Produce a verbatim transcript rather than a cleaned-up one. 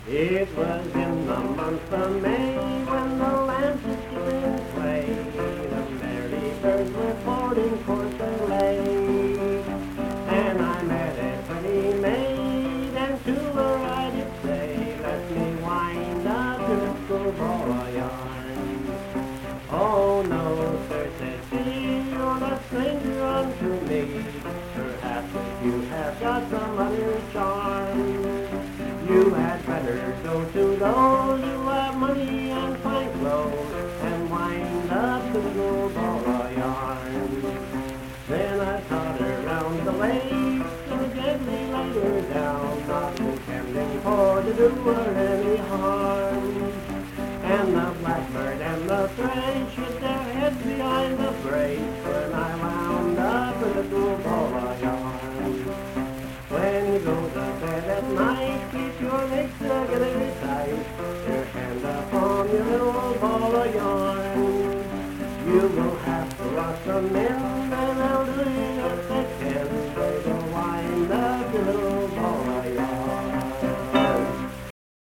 It was in the month of May when the lamps were still in play. The merry birds were boarding course and lay. And I met a pretty maid, and to her I did say, let me wind up your little ball of yarn. Oh no, sir, said she, you're a stranger unto me. Perhaps you have got some other charm. You had better go to those who have money and fine clothes and wind up the little ball of yarn. Then I caught her round the waist and gently laid her down, not intending for to do her any harm. And the blackbird and the thrush shook their heads behind the brace when I wound up the little ball of yarn. When you go to bed at night, keep your legs together tight, your hand upon your little ball of yarn. You will have to rock some men